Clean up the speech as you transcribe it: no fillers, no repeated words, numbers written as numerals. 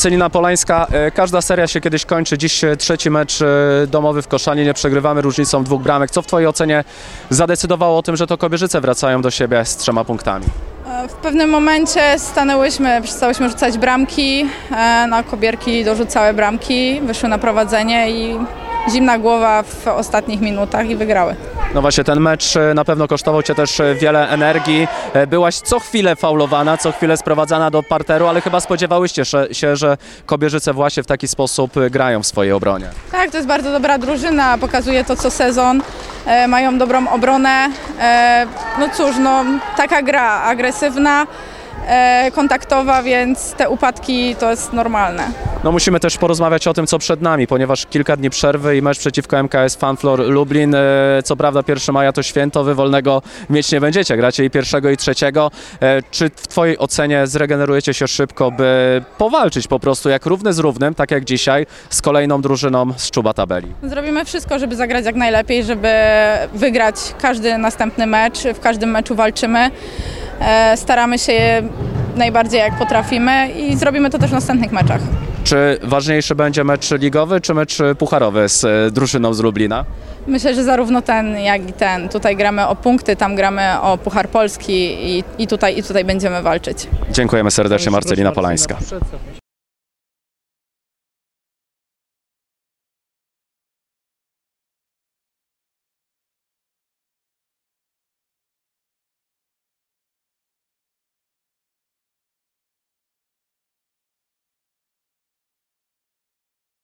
Marcelina Polańska, każda seria się kiedyś kończy. Dziś trzeci mecz domowy w Koszalinie. Przegrywamy różnicą 2 bramek. Co w Twojej ocenie zadecydowało o tym, że to Kobierzyce wracają do siebie z 3 punktami? W pewnym momencie przestałyśmy rzucać bramki, Kobierki dorzucały bramki, wyszły na prowadzenie i zimna głowa w ostatnich minutach i wygrały. No właśnie, ten mecz na pewno kosztował Cię też wiele energii. Byłaś co chwilę faulowana, co chwilę sprowadzana do parteru, ale chyba spodziewałyście się, że Kobierzyce właśnie w taki sposób grają w swojej obronie. Tak, to jest bardzo dobra drużyna, pokazuje to co sezon, mają dobrą obronę. No cóż, taka gra agresywna, kontaktowa, więc te upadki to jest normalne. No musimy też porozmawiać o tym, co przed nami, ponieważ kilka dni przerwy i mecz przeciwko MKS Fanflor Lublin. Co prawda 1 maja to święto, wy wolnego mieć nie będziecie, gracie i 1 i 3. Czy w Twojej ocenie zregenerujecie się szybko, by powalczyć po prostu jak równy z równym, tak jak dzisiaj, z kolejną drużyną z czuba tabeli? Zrobimy wszystko, żeby zagrać jak najlepiej, żeby wygrać każdy następny mecz. W każdym meczu walczymy. Staramy się najbardziej jak potrafimy i zrobimy to też w następnych meczach. Czy ważniejszy będzie mecz ligowy, czy mecz pucharowy z drużyną z Lublina? Myślę, że zarówno ten, jak i ten. Tutaj gramy o punkty, tam gramy o Puchar Polski i tutaj będziemy walczyć. Dziękujemy serdecznie, Marcelina Polańska.